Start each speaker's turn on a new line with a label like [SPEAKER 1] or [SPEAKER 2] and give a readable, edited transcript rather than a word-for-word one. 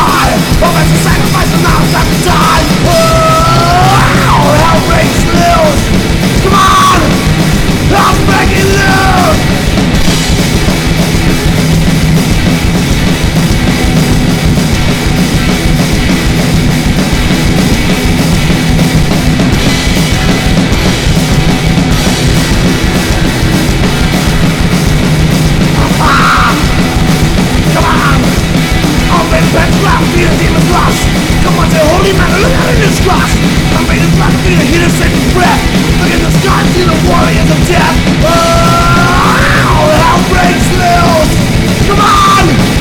[SPEAKER 1] die. Oh, that's a sacrifice and now it's time to die. Oh, hell breaks loose. Come on, hell's breaking loose. Come on, say, holy man, look out in this cross. I'm made of black, feel the heat of Satan's breath. Look in the sky, see the warriors of death. Oh!